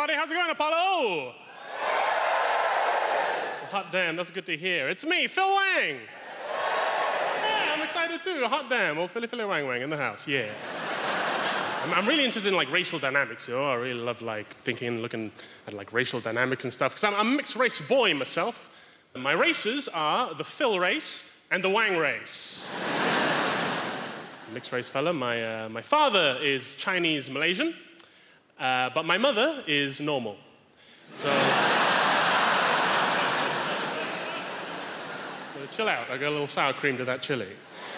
everybody. How's it going, Apollo? Hot damn, that's good to hear. It's me, Phil Wang. Yeah, I'm excited too. Hot damn, old Philly Wang Wang in the house, yeah. I'm really interested in, like, racial dynamics, you know? I really love, like, thinking and looking at, like, racial dynamics and stuff, because I'm a mixed race boy myself. My races are the Phil race and the Wang race. Mixed race fella. My father is Chinese Malaysian, but my mother is normal. So chill out. I got a little sour cream to that chili.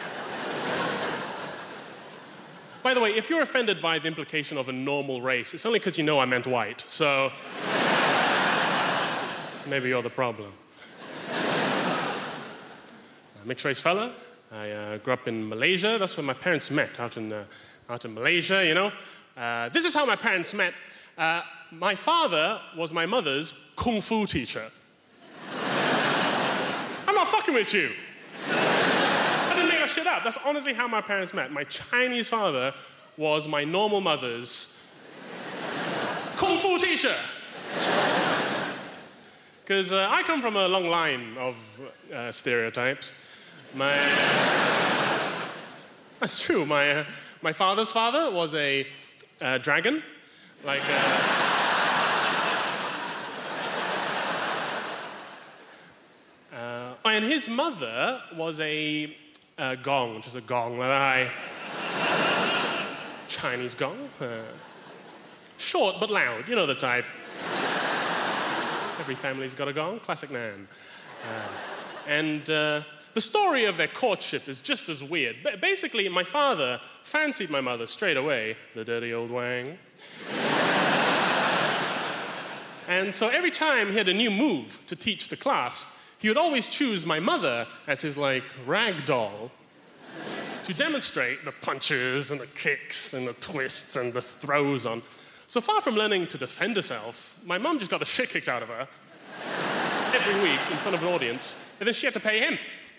By the way, if you're offended by the implication of a normal race, it's only because you know I meant white. So maybe you're the problem. Mixed race fella. I grew up in Malaysia. That's where my parents met, out in Malaysia, you know. This is how my parents met. My father was my mother's kung fu teacher. I'm not fucking with you. I didn't make that shit up. That's honestly how my parents met. My Chinese father was my normal mother's kung fu teacher. Because I come from a long line of stereotypes. That's true. My father's father was a dragon, like. And his mother was a gong, just a gong, Chinese gong, short but loud. You know the type. Every family's got a gong. Classic Nan. The story of their courtship is just as weird. Basically, my father fancied my mother straight away, the dirty old Wang. And so every time he had a new move to teach the class, he would always choose my mother as his, like, rag doll to demonstrate the punches and the kicks and the twists and the throws on. So far from learning to defend herself, my mum just got the shit kicked out of her every week in front of an audience, and then she had to pay him.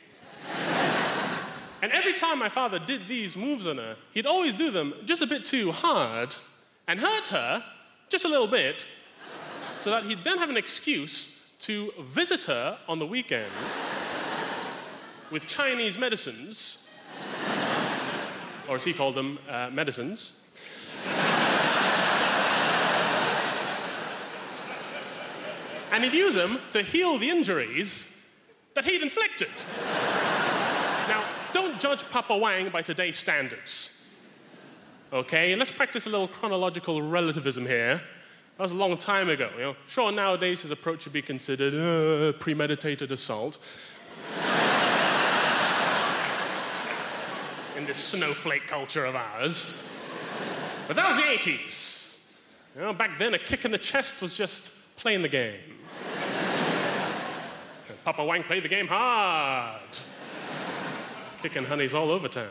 And every time my father did these moves on her, he'd always do them just a bit too hard and hurt her just a little bit, so that he'd then have an excuse to visit her on the weekend with Chinese medicines, or as he called them, medicines. And he'd use them to heal the injuries that he'd inflicted. Now, don't judge Papa Wang by today's standards. Okay, let's practice a little chronological relativism here. That was a long time ago, you know. Sure, nowadays his approach would be considered premeditated assault. In this snowflake culture of ours. But that was the 80s. You know, back then, a kick in the chest was just playing the game. And Papa Wang played the game hard. Kicking honeys all over town.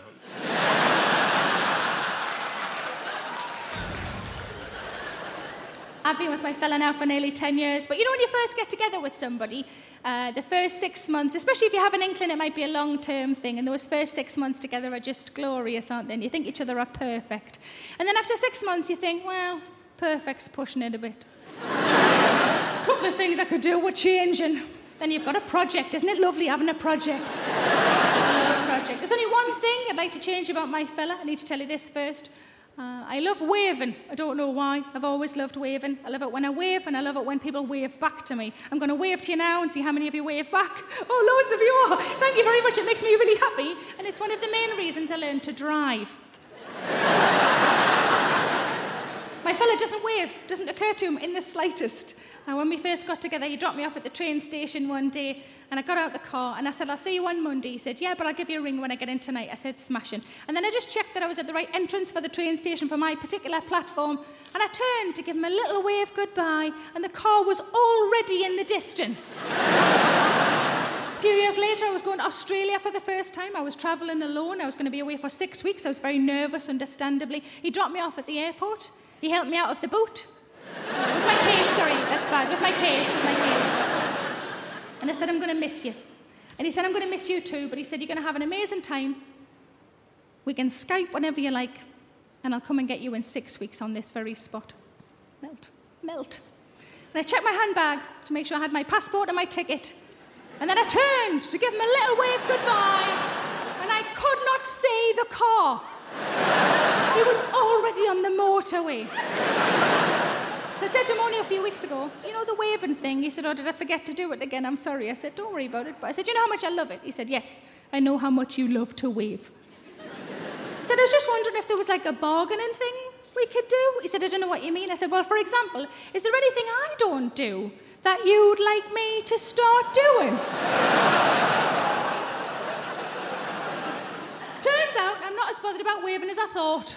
I've been with my fella now for nearly 10 years, but you know when you first get together with somebody, the first 6 months, especially if you have an inkling it might be a long-term thing, and those first 6 months together are just glorious, aren't they? And you think each other are perfect. And then after 6 months you think, well, perfect's pushing it a bit. There's a couple of things I could do with changing. Then you've got a project. Isn't it lovely having a project? I love a project. There's only one thing I'd like to change about my fella. I need to tell you this first. I love waving. I don't know why. I've always loved waving. I love it when I wave, and I love it when people wave back to me. I'm going to wave to you now and see how many of you wave back. Oh, loads of you are. Thank you very much. It makes me really happy. And it's one of the main reasons I learned to drive. My fella doesn't wave. Doesn't occur to him in the slightest. When we first got together, he dropped me off at the train station one day, and I got out the car, and I said, I'll see you on Monday. He said, yeah, but I'll give you a ring when I get in tonight. I said, smashing. And then I just checked that I was at the right entrance for the train station for my particular platform, and I turned to give him a little wave goodbye, and the car was already in the distance. A few years later, I was going to Australia for the first time. I was travelling alone. I was going to be away for 6 weeks. I was very nervous, understandably. He dropped me off at the airport. He helped me out of the boat. With my case, sorry, that's bad. With my case. And I said, I'm going to miss you. And he said, I'm going to miss you too, but he said, you're going to have an amazing time. We can Skype whenever you like, and I'll come and get you in 6 weeks on this very spot. Melt. melt. And I checked my handbag to make sure I had my passport and my ticket. And then I turned to give him a little wave goodbye, and I could not see the car. He was already on the motorway. So I said to him only a few weeks ago, you know the waving thing? He said, oh, did I forget to do it again? I'm sorry. I said, don't worry about it. But I said, you know how much I love it? He said, yes, I know how much you love to wave. I said, I was just wondering if there was like a bargaining thing we could do. He said, I don't know what you mean. I said, well, for example, is there anything I don't do that you'd like me to start doing? Turns out I'm not as bothered about waving as I thought.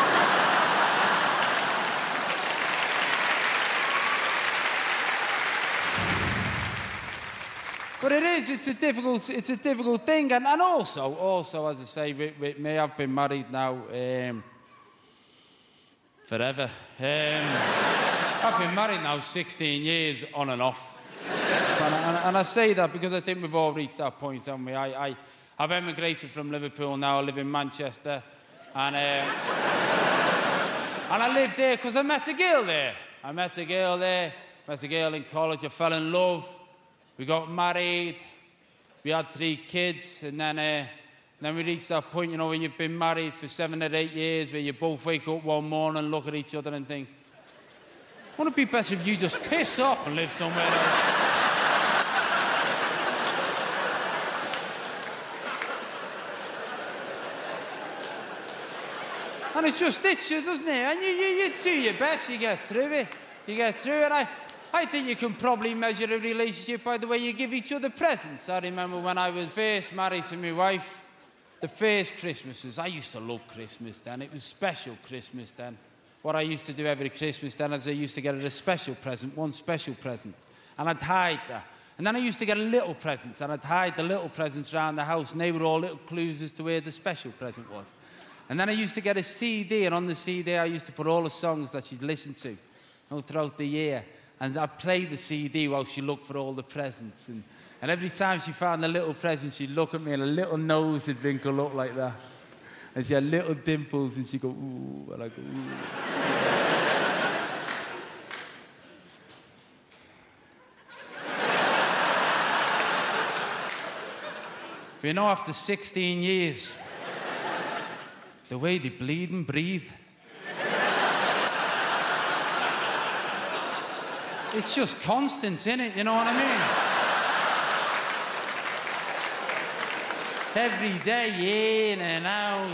But it's a difficult thing, and also, as I say, with me, I've been married now forever. I've been married now 16 years on and off, and I say that because I think we've all reached that point, haven't we? I've emigrated from Liverpool now. I live in Manchester, and I live there because I met a girl there. Met a girl in college. I fell in love. We got married, we had 3 kids, and then we reached that point, you know, when you've been married for 7 or 8 years, where you both wake up one morning and look at each other and think, wouldn't it be better if you just piss off and live somewhere else? And it just doesn't it? And you do your best, you get through it. And I think you can probably measure a relationship by the way you give each other presents. I remember when I was first married to my wife, the first Christmases, I used to love Christmas then. It was special Christmas then. What I used to do every Christmas then is I used to get her a special present, one special present, and I'd hide that. And then I used to get little presents, and I'd hide the little presents around the house, and they were all little clues as to where the special present was. And then I used to get a CD, and on the CD I used to put all the songs that she'd listened to, you know, throughout the year. And I'd play the CD while she looked for all the presents. And every time she found a little present, she'd look at me and a little nose would wrinkle up like that. And she had little dimples and she'd go, ooh, and I'd go, ooh. But you know, after 16 years, the way they bleed and breathe, it's just constant, innit? You know what I mean? Every day, in and out.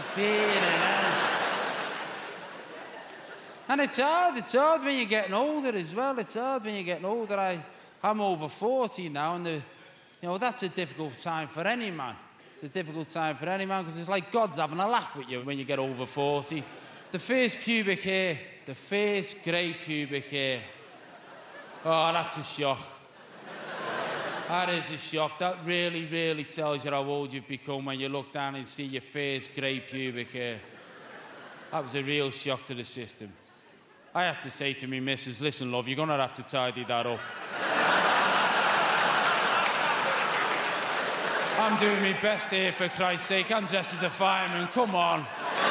And it's hard when you're getting older as well. I'm over 40 now, and you know, that's a difficult time for any man. It's a difficult time for any man, because it's like God's having a laugh with you when you get over 40. The first pubic hair, the first grey pubic hair, oh, that's a shock. That is a shock. That really, really tells you how old you've become when you look down and see your first grey pubic hair. That was a real shock to the system. I had to say to me missus, listen, love, you're going to have to tidy that up. I'm doing my best here, for Christ's sake. I'm dressed as a fireman. Come on.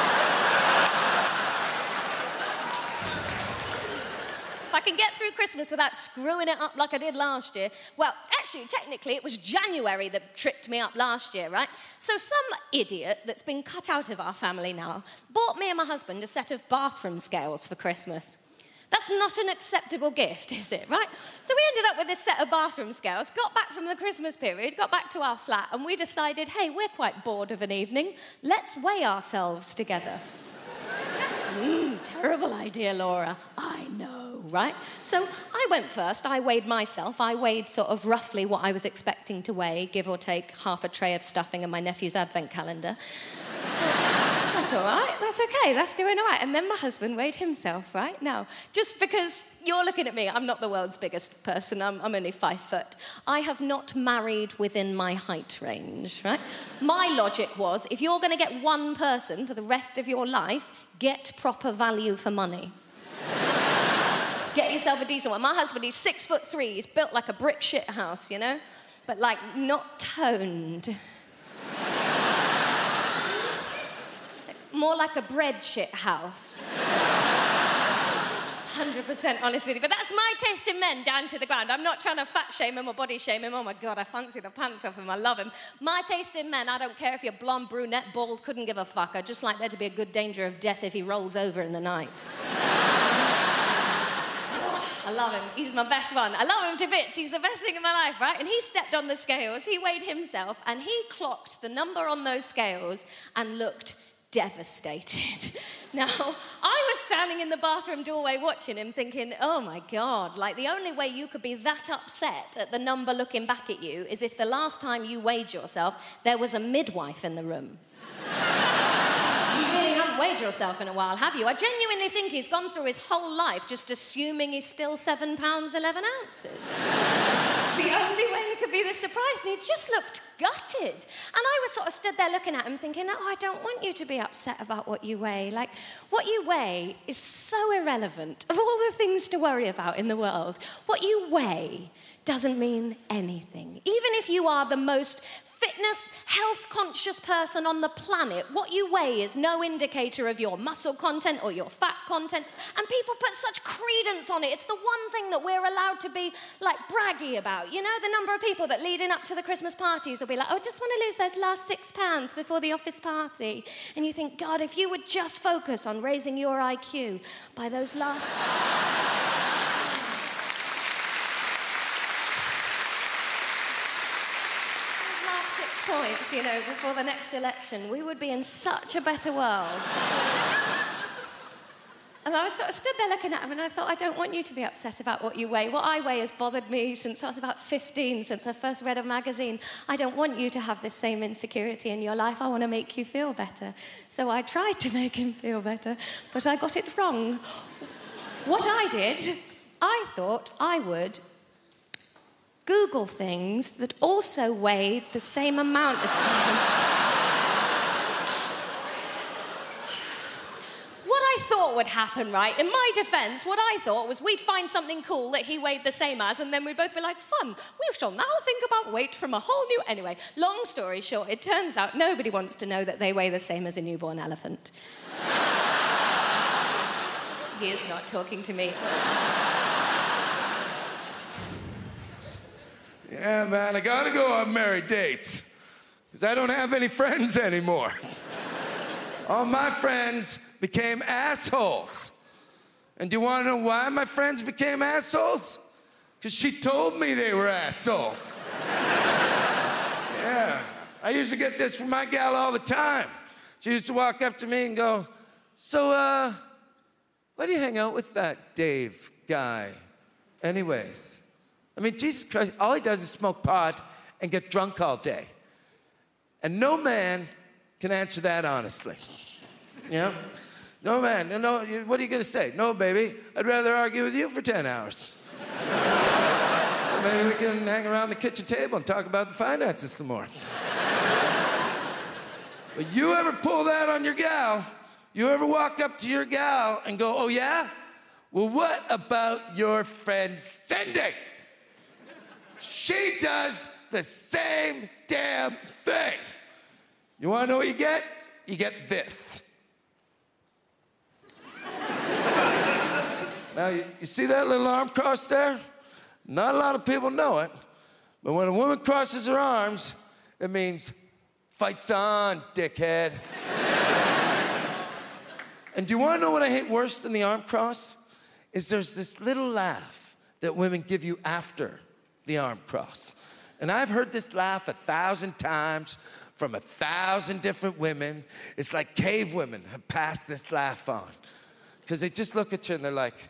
If I can get through Christmas without screwing it up like I did last year... Well, actually, technically, it was January that tripped me up last year, right? So some idiot that's been cut out of our family now bought me and my husband a set of bathroom scales for Christmas. That's not an acceptable gift, is it, right? So we ended up with this set of bathroom scales, got back from the Christmas period, got back to our flat, and we decided, hey, we're quite bored of an evening. Let's weigh ourselves together. Terrible idea, Laura. I know, right? So I went first. I weighed myself. I weighed sort of roughly what I was expecting to weigh, give or take half a tray of stuffing and my nephew's advent calendar. That's all right. That's okay. That's doing all right. And then my husband weighed himself, right? Now, just because you're looking at me, I'm not the world's biggest person. I'm only 5 foot. I have not married within my height range, right? My logic was, if you're going to get one person for the rest of your life, get proper value for money. Get yourself a decent one. My husband, he's 6'3". He's built like a brick shit house, you know? But, like, not toned. More like a bread shit house. 100% honest with you. But that's my taste in men, down to the ground. I'm not trying to fat shame him or body shame him. Oh, my God, I fancy the pants off him. I love him. My taste in men, I don't care if you're blonde, brunette, bald, couldn't give a fuck. I'd just like there to be a good danger of death if he rolls over in the night. I love him. He's my best one. I love him to bits. He's the best thing in my life, right? And he stepped on the scales. He weighed himself, and he clocked the number on those scales and looked devastated. Now, I was standing in the bathroom doorway watching him thinking, oh my God, like the only way you could be that upset at the number looking back at you is if the last time you weighed yourself, there was a midwife in the room. You really haven't weighed yourself in a while, have you? I genuinely think he's gone through his whole life just assuming he's still 7 pounds 11 ounces. It's the only way he could be this surprised, and he just looked gutted. And I was sort of stood there looking at him thinking, oh, I don't want you to be upset about what you weigh. Like, what you weigh is so irrelevant. Of all the things to worry about in the world, what you weigh doesn't mean anything. Even if you are the most fitness, health-conscious person on the planet, what you weigh is no indicator of your muscle content or your fat content, and people put such credence on it. It's the one thing that we're allowed to be, like, braggy about. You know, the number of people that leading up to the Christmas parties will be like, oh, I just want to lose those last 6 pounds before the office party. And you think, God, if you would just focus on raising your IQ by those last... points, you know, before the next election, we would be in such a better world. And I was sort of stood there looking at him, and I thought, I don't want you to be upset about what you weigh. What I weigh has bothered me since I was about 15, since I first read a magazine. I don't want you to have this same insecurity in your life. I want to make you feel better. So I tried to make him feel better, but I got it wrong. What I did, I thought I would Google things that also weighed the same amount as him. What I thought would happen, right, in my defence, what I thought was we'd find something cool that he weighed the same as, and then we'd both be like, fun, we shall now think about weight from a whole new... Anyway, long story short, it turns out nobody wants to know that they weigh the same as a newborn elephant. He is not talking to me. Yeah, man, I gotta go on married dates, because I don't have any friends anymore. All my friends became assholes. And do you want to know why my friends became assholes? Because she told me they were assholes. Yeah, I used to get this from my gal all the time. She used to walk up to me and go, so, why do you hang out with that Dave guy anyways? I mean, Jesus Christ, all he does is smoke pot and get drunk all day. And no man can answer that honestly. You know? No man, no, what are you gonna say? No, baby, I'd rather argue with you for 10 hours. Maybe we can hang around the kitchen table and talk about the finances some more. But you ever pull that on your gal? You ever walk up to your gal and go, oh yeah? Well, what about your friend Cindy? She does the same damn thing. You want to know what you get? You get this. Now, you see that little arm cross there? Not a lot of people know it, but when a woman crosses her arms, it means, fight's on, dickhead. And do you want to know what I hate worse than the arm cross? Is there's this little laugh that women give you after the arm cross. And I've heard this laugh 1,000 times from 1,000 different women. It's like cave women have passed this laugh on. Because they just look at you and they're like,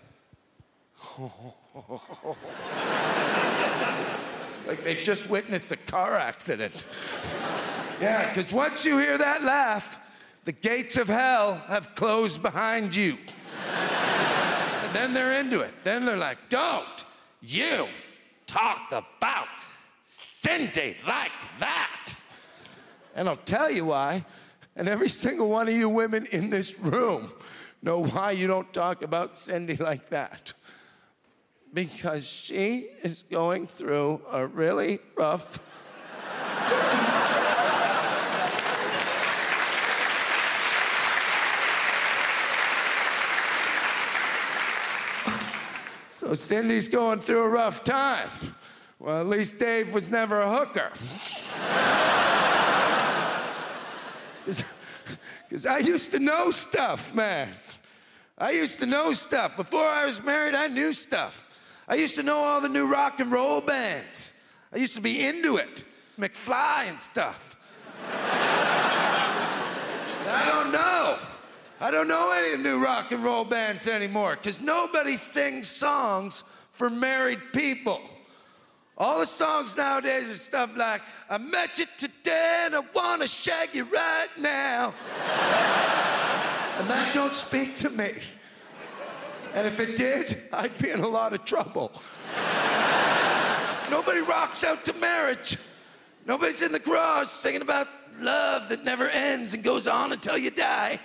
like they've just witnessed a car accident. Yeah, because once you hear that laugh, the gates of hell have closed behind you. And then they're into it. Then they're like, don't you talk about Cindy like that. And I'll tell you why. And every single one of you women in this room know why you don't talk about Cindy like that. Because she is going through a really rough time. So Cindy's going through a rough time. Well, at least Dave was never a hooker. Because I used to know stuff, man. I used to know stuff. Before I was married, I knew stuff. I used to know all the new rock and roll bands. I used to be into it. McFly and stuff. I don't know. I don't know any of the new rock and roll bands anymore because nobody sings songs for married people. All the songs nowadays are stuff like, I met you today and I want to shag you right now. And that don't speak to me. And if it did, I'd be in a lot of trouble. Nobody rocks out to marriage. Nobody's in the garage singing about love that never ends and goes on until you die.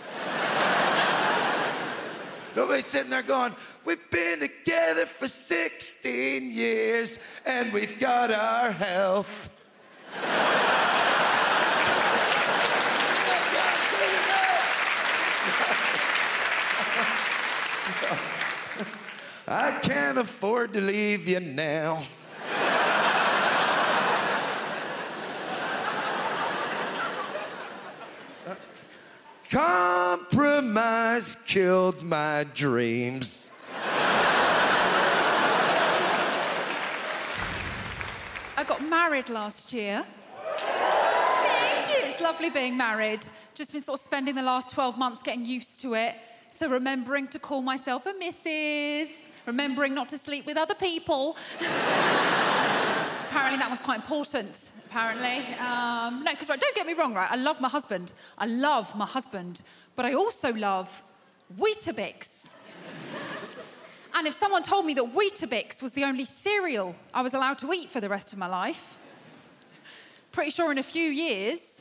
Nobody's sitting there going, we've been together for 16 years and we've got our health. I can't afford to leave you now. Compromise killed my dreams. I got married last year. Thank you. It's lovely being married. Just been sort of spending the last 12 months getting used to it. So remembering to call myself a Mrs. Remembering not to sleep with other people. Apparently that one's quite important. Apparently. No, because don't get me wrong, right? I love my husband. But I also love Weetabix. And if someone told me that Weetabix was the only cereal I was allowed to eat for the rest of my life, pretty sure in a few years,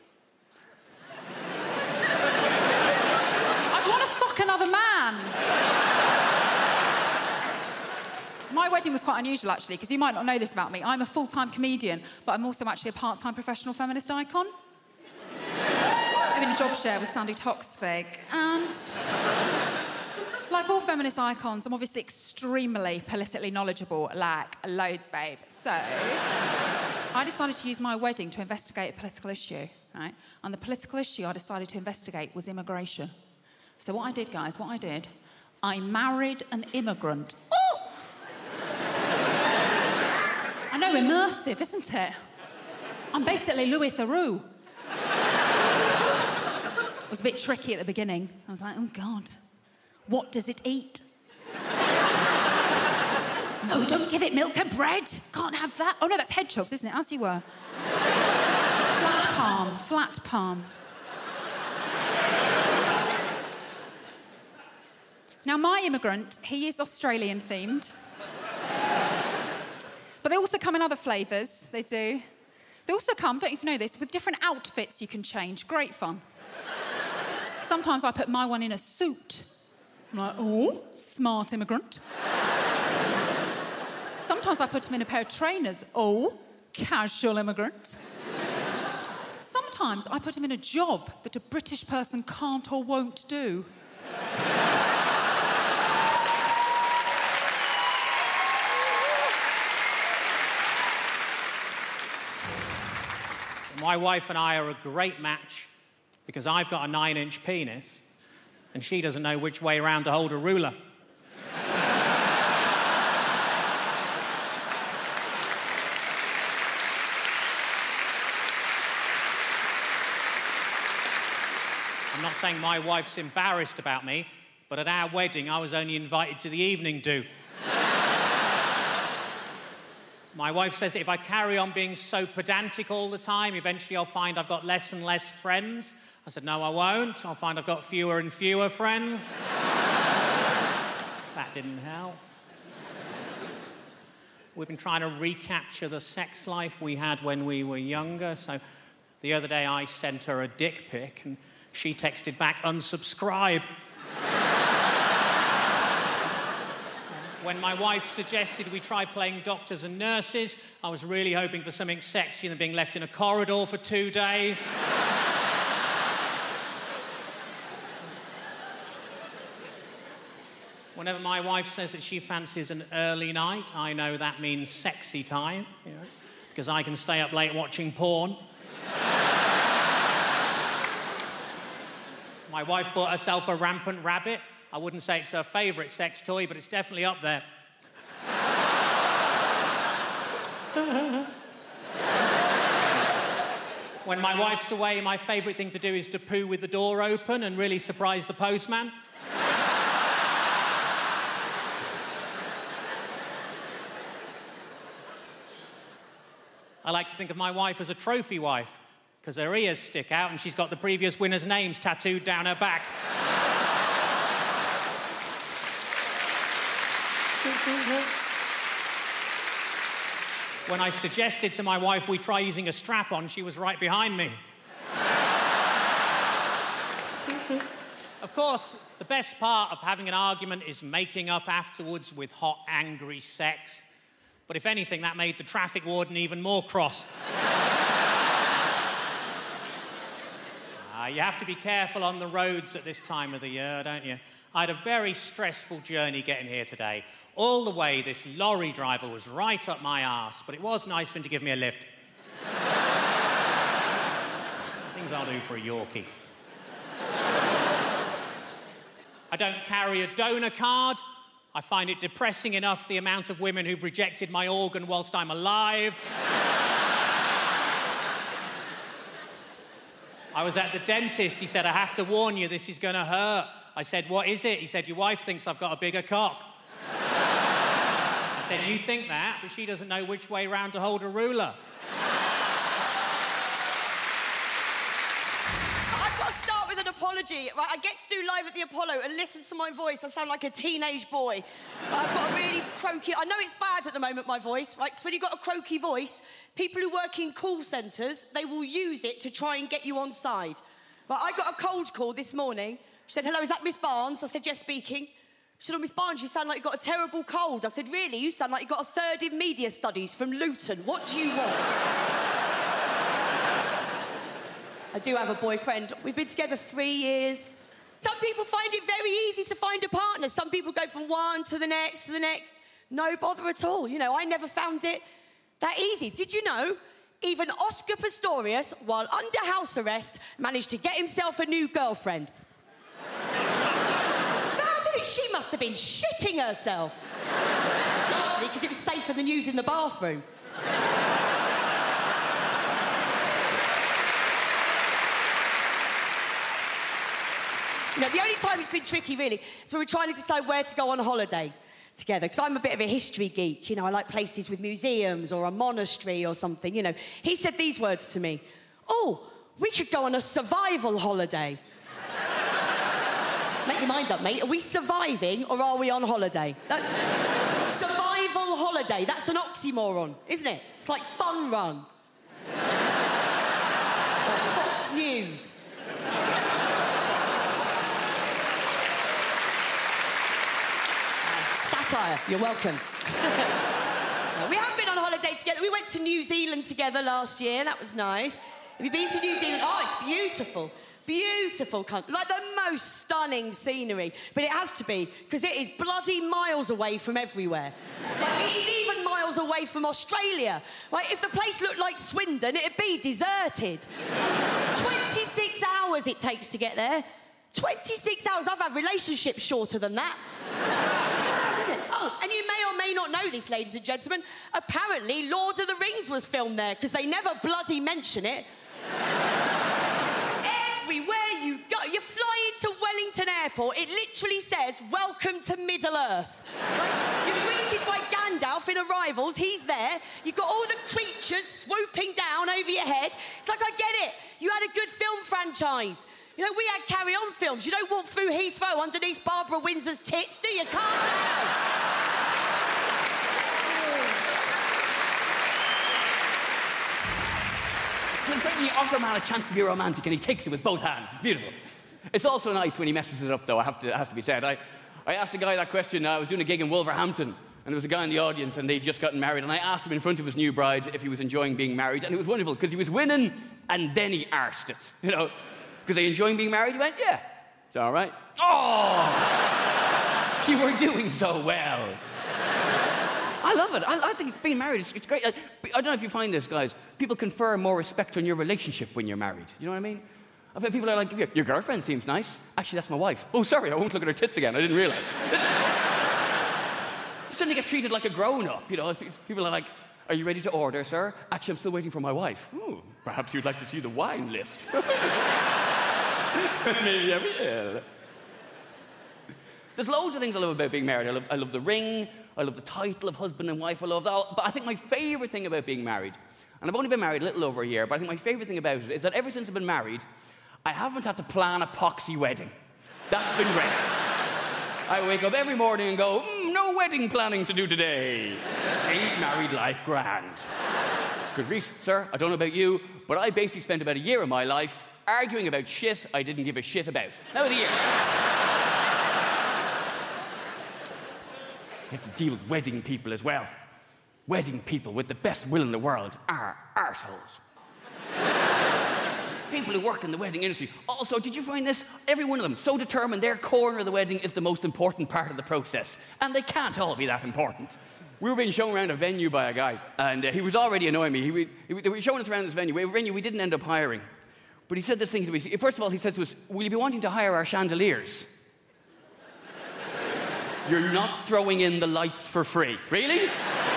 I'd want to fuck another man. My wedding was quite unusual, actually, because you might not know this about me. I'm a full-time comedian, but I'm also actually a part-time professional feminist icon. I'm in a job share with Sandy Toksvig, and like all feminist icons, I'm obviously extremely politically knowledgeable, like loads, babe. So I decided to use my wedding to investigate a political issue, right? And the political issue I decided to investigate was immigration. So what I did, guys, I married an immigrant. Oh! I know, immersive, isn't it? I'm basically Louis Theroux. It was a bit tricky at the beginning. I was like, oh, God, what does it eat? No, don't give it milk and bread. Can't have that. Oh, no, that's hedgehogs, isn't it? As you were. Flat palm. Now, my immigrant, he is Australian-themed. But they also come in other flavours, they do. They also come, don't you know this, with different outfits you can change. Great fun. Sometimes I put my one in a suit. I'm like, oh, smart immigrant. Sometimes I put him in a pair of trainers. Oh, casual immigrant. Sometimes I put him in a job that a British person can't or won't do. My wife and I are a great match because I've got a 9-inch penis and she doesn't know which way around to hold a ruler. I'm not saying my wife's embarrassed about me, but at our wedding I was only invited to the evening do. My wife says that if I carry on being so pedantic all the time, eventually I'll find I've got less and less friends. I said, no, I won't. I'll find I've got fewer and fewer friends. That didn't help. We've been trying to recapture the sex life we had when we were younger. So the other day I sent her a dick pic and she texted back, unsubscribe. When my wife suggested we try playing doctors and nurses, I was really hoping for something sexier than being left in a corridor for 2 days. Whenever my wife says that she fancies an early night, I know that means sexy time, you know, because I can stay up late watching porn. My wife bought herself a rampant rabbit. I wouldn't say it's her favourite sex toy, but it's definitely up there. When my wife's away, my favourite thing to do is to poo with the door open and really surprise the postman. I like to think of my wife as a trophy wife, because her ears stick out and she's got the previous winners' names tattooed down her back. When I suggested to my wife we try using a strap-on, she was right behind me. Of course, the best part of having an argument is making up afterwards with hot, angry sex. But if anything, that made the traffic warden even more cross. You have to be careful on the roads at this time of the year, don't you? I had a very stressful journey getting here today. All the way, this lorry driver was right up my arse, but it was nice of him to give me a lift. Things I'll do for a Yorkie. I don't carry a donor card. I find it depressing enough the amount of women who've rejected my organ whilst I'm alive. I was at the dentist. He said, I have to warn you, this is going to hurt. I said, what is it? He said, your wife thinks I've got a bigger cock. I said, you think that, but she doesn't know which way round to hold a ruler. I've got to start with an apology. Right, I get to do live at the Apollo and listen to my voice. I sound like a teenage boy. But I've got a really croaky... I know it's bad at the moment, my voice, right? Because when you've got a croaky voice, people who work in call centres, they will use it to try and get you on side. Right, I got a cold call this morning. She said, hello, is that Miss Barnes? I said, yes, speaking. She said, oh, Miss Barnes, you sound like you've got a terrible cold. I said, really? You sound like you've got a third in media studies from Luton. What do you want? I do have a boyfriend. We've been together 3 years. Some people find it very easy to find a partner. Some people go from one to the next to the next. No bother at all. You know, I never found it that easy. Did you know even Oscar Pistorius, while under house arrest, managed to get himself a new girlfriend? She must have been shitting herself. Largely because it was safer than using the bathroom. You know, the only time it's been tricky, really, is when we're trying to decide where to go on holiday together. Because I'm a bit of a history geek. You know, I like places with museums or a monastery or something, you know. He said these words to me. Oh, we could go on a survival holiday. Make your mind up, mate. Are we surviving or are we on holiday? That's survival holiday. That's an oxymoron, isn't it? It's like Fun Run. Or Fox News. Satire, you're welcome. We haven't been on holiday together. We went to New Zealand together last year. That was nice. Have you been to New Zealand? Oh, it's beautiful. Beautiful country, like the most stunning scenery. But it has to be, because it is bloody miles away from everywhere. Like, it is even miles away from Australia. Right, if the place looked like Swindon, it'd be deserted. 26 hours it takes to get there. 26 hours. I've had relationships shorter than that. Oh, and you may or may not know this, ladies and gentlemen. Apparently, Lord of the Rings was filmed there, because they never bloody mention it. Everywhere you go, you fly into Wellington Airport, it literally says, welcome to Middle-earth. Right? You're greeted by Gandalf in Arrivals, he's there. You've got all the creatures swooping down over your head. It's like, I get it. You had a good film franchise. You know, we had Carry On films. You don't walk through Heathrow underneath Barbara Windsor's tits, do you? Calm down. When you offer a man a chance to be romantic and he takes it with both hands. It's beautiful. It's also nice when he messes it up, though, it has to be said. I asked a guy that question. I was doing a gig in Wolverhampton, and there was a guy in the audience, and they'd just gotten married, and I asked him in front of his new bride if he was enjoying being married, and it was wonderful, because he was winning, and then he arsed it, you know. Because are you enjoying being married? He went, yeah. It's all right. Oh! You were doing so well. I love it. I think being married, it's great. I don't know if you find this, guys. People confer more respect on your relationship when you're married. You know what I mean? I've had people are like, your girlfriend seems nice. Actually, that's my wife. Oh, sorry, I won't look at her tits again. I didn't realize. You suddenly get treated like a grown-up, you know. People are like, are you ready to order, sir? Actually, I'm still waiting for my wife. Ooh, perhaps you'd like to see the wine list. Maybe I will. There's loads of things I love about being married. I love the ring. I love the title of husband and wife. I love that. But I think my favourite thing about being married, and I've only been married a little over a year, but I think my favourite thing about it is that ever since I've been married, I haven't had to plan a poxy wedding. That's been great. I wake up every morning and go, no wedding planning to do today. Ain't married life grand. Because Reece, sir, I don't know about you, but I basically spent about a year of my life arguing about shit I didn't give a shit about. That was a year. You have to deal with wedding people as well. Wedding people with the best will in the world are arseholes. People who work in the wedding industry. Also, did you find this? Every one of them so determined their corner of the wedding is the most important part of the process. And they can't all be that important. We were being shown around a venue by a guy, and he was already annoying me. They were showing us around this venue, a venue we didn't end up hiring. But he said this thing to me. First of all, he says to us, will you be wanting to hire our chandeliers? You're not throwing in the lights for free. Really?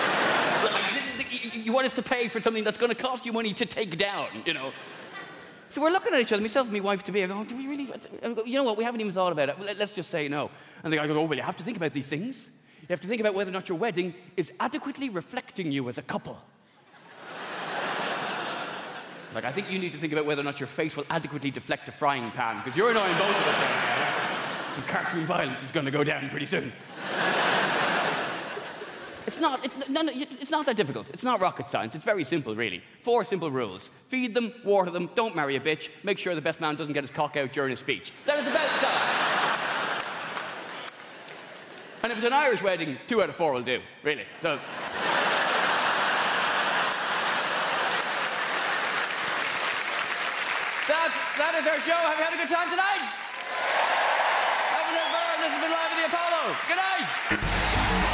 You want us to pay for something that's going to cost you money to take down, you know? So we're looking at each other, myself and my wife to be, I go, do we really? I go, you know what, we haven't even thought about it. Let's just say no. And the guy goes, oh, well, you have to think about these things. You have to think about whether or not your wedding is adequately reflecting you as a couple. Like, I think you need to think about whether or not your face will adequately deflect a frying pan, because you're annoying both of us. Some cartoon violence is going to go down pretty soon. It's not that difficult. It's not rocket science. It's very simple, really. 4 simple rules. Feed them, water them, don't marry a bitch, make sure the best man doesn't get his cock out during his speech. That is about time. And if it's an Irish wedding, 2 out of 4 will do, really. So... That is our show. Have you had a good time tonight? Have a good fun. This has been Live at the Apollo. Good night.